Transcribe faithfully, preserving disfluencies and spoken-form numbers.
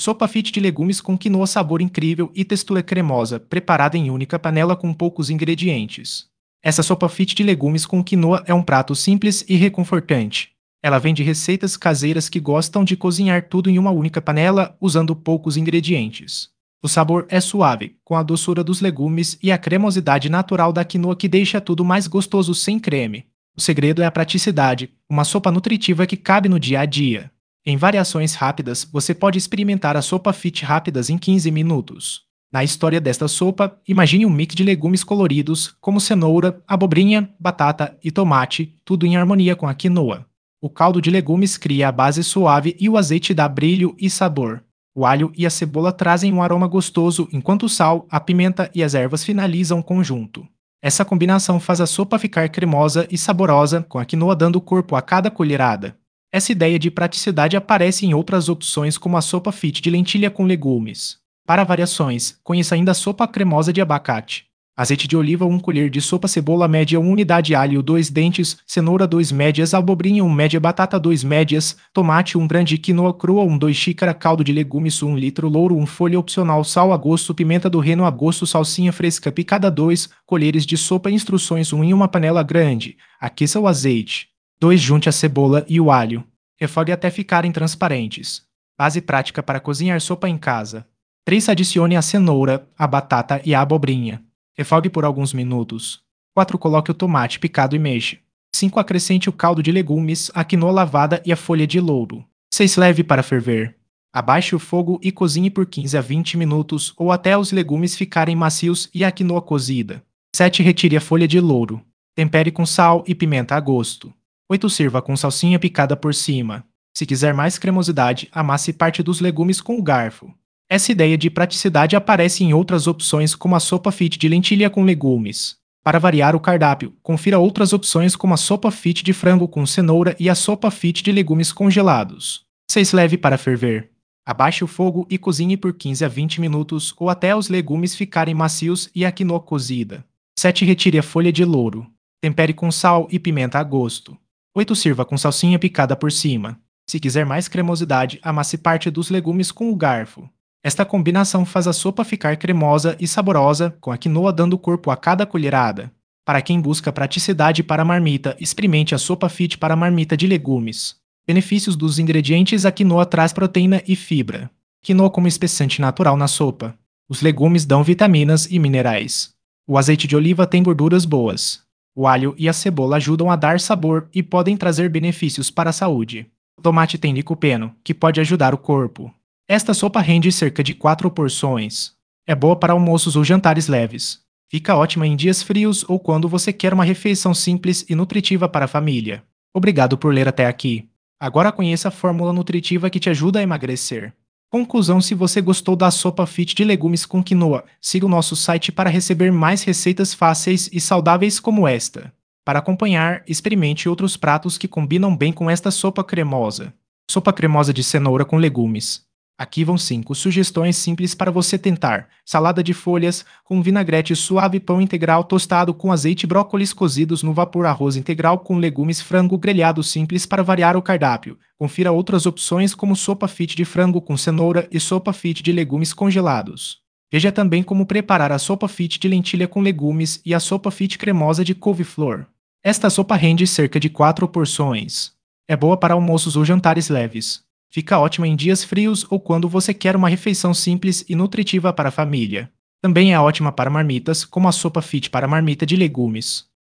Sopa fit de legumes com quinoa, sabor incrível e textura cremosa, preparada em única panela com poucos ingredientes. Essa sopa fit de legumes com quinoa é um prato simples e reconfortante. Ela vem de receitas caseiras que gostam de cozinhar tudo em uma única panela, usando poucos ingredientes. O sabor é suave, com a doçura dos legumes e a cremosidade natural da quinoa que deixa tudo mais gostoso sem creme. O segredo é a praticidade, uma sopa nutritiva que cabe no dia a dia. Em variações rápidas, você pode experimentar a sopa fit rápidas em quinze minutos. Na história desta sopa, imagine um mix de legumes coloridos, como cenoura, abobrinha, batata e tomate, tudo em harmonia com a quinoa. O caldo de legumes cria a base suave e o azeite dá brilho e sabor. O alho e a cebola trazem um aroma gostoso, enquanto o sal, a pimenta e as ervas finalizam o conjunto. Essa combinação faz a sopa ficar cremosa e saborosa, com a quinoa dando corpo a cada colherada. Essa ideia de praticidade aparece em outras opções, como a sopa fit de lentilha com legumes. Para variações, conheça ainda a sopa cremosa de abacate. Azeite de oliva uma colher de sopa, cebola média uma unidade, alho dois dentes, cenoura dois médias, abobrinha uma média, batata dois médias, tomate um grande, quinoa crua um dois xícara, caldo de legumes um litro, louro um folha opcional, sal a gosto, pimenta do reino a gosto, salsinha fresca picada dois colheres de sopa, instruções um em uma panela grande. Aqueça o azeite. dois Junte a cebola e o alho. Refogue até ficarem transparentes. Base prática para cozinhar sopa em casa. três Adicione a cenoura, a batata e a abobrinha. Refogue por alguns minutos. quatro Coloque o tomate picado e mexa. cinco Acrescente o caldo de legumes, a quinoa lavada e a folha de louro. seis Leve para ferver. Abaixe o fogo e cozinhe por quinze a vinte minutos ou até os legumes ficarem macios e a quinoa cozida. sete Retire a folha de louro. Tempere com sal e pimenta a gosto. oito Sirva com salsinha picada por cima. Se quiser mais cremosidade, amasse parte dos legumes com o garfo. Essa ideia de praticidade aparece em outras opções, como a sopa fit de lentilha com legumes. Para variar o cardápio, confira outras opções como a sopa fit de frango com cenoura e a sopa fit de legumes congelados. seis Leve para ferver. Abaixe o fogo e cozinhe por quinze a vinte minutos ou até os legumes ficarem macios e a quinoa cozida. sete Retire a folha de louro. Tempere com sal e pimenta a gosto. oito Sirva com salsinha picada por cima. Se quiser mais cremosidade, amasse parte dos legumes com o garfo. Esta combinação faz a sopa ficar cremosa e saborosa, com a quinoa dando corpo a cada colherada. Para quem busca praticidade para marmita, experimente a sopa fit para marmita de legumes. Benefícios dos ingredientes: a quinoa traz proteína e fibra. Quinoa como espessante natural na sopa. Os legumes dão vitaminas e minerais. O azeite de oliva tem gorduras boas. O alho e a cebola ajudam a dar sabor e podem trazer benefícios para a saúde. O tomate tem licopeno, que pode ajudar o corpo. Esta sopa rende cerca de quatro porções. É boa para almoços ou jantares leves. Fica ótima em dias frios ou quando você quer uma refeição simples e nutritiva para a família. Obrigado por ler até aqui. Agora conheça a fórmula nutritiva que te ajuda a emagrecer. Conclusão: se você gostou da sopa fit de legumes com quinoa, siga o nosso site para receber mais receitas fáceis e saudáveis como esta. Para acompanhar, experimente outros pratos que combinam bem com esta sopa cremosa. Sopa cremosa de cenoura com legumes. Aqui vão cinco sugestões simples para você tentar. Salada de folhas com vinagrete suave, pão integral tostado com azeite, brócolis cozidos no vapor, arroz integral com legumes, frango grelhado simples para variar o cardápio. Confira outras opções como sopa fit de frango com cenoura e sopa fit de legumes congelados. Veja também como preparar a sopa fit de lentilha com legumes e a sopa fit cremosa de couve-flor. Esta sopa rende cerca de quatro porções. É boa para almoços ou jantares leves. Fica ótima em dias frios ou quando você quer uma refeição simples e nutritiva para a família. Também é ótima para marmitas, como a sopa fit para marmita de legumes.